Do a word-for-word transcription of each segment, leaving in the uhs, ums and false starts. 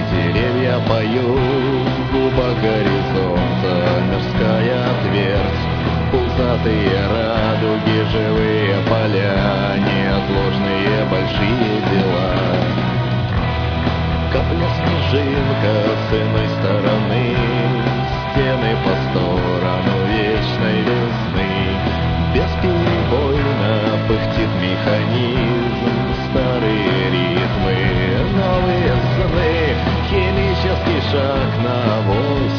деревья поют, в губах горизонта морская твердь. Пузатые радуги, живые поля, неотложные большие дела. Капля снежинка с иной стороны, стены по сторону вечной весны. Бесперебойно пыхтит механизм, старые ритмы, новые сны, химический шаг на авось.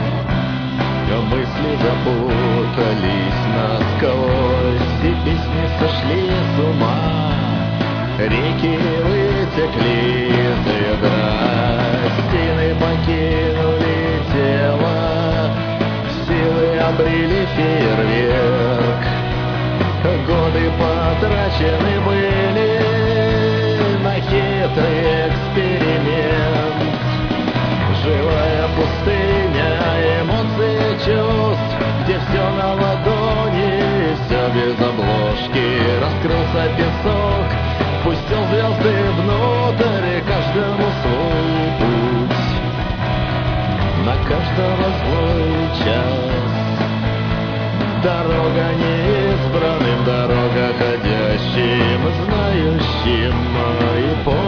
Мысли запутались насквозь, и песни сошли с ума. Реки вытекли из ядра, стены покинули тело, силы обрели фейерверк. Годы потрачены были на хитрый эксперимент. Живая пустыня эмоций и чувств, где все на ладони, все без обложки. Раскрылся песок, пустил звезды внутрь, каждому свой путь, на каждого злой час. Дорога неизбранным, дорога ходящим, знающим и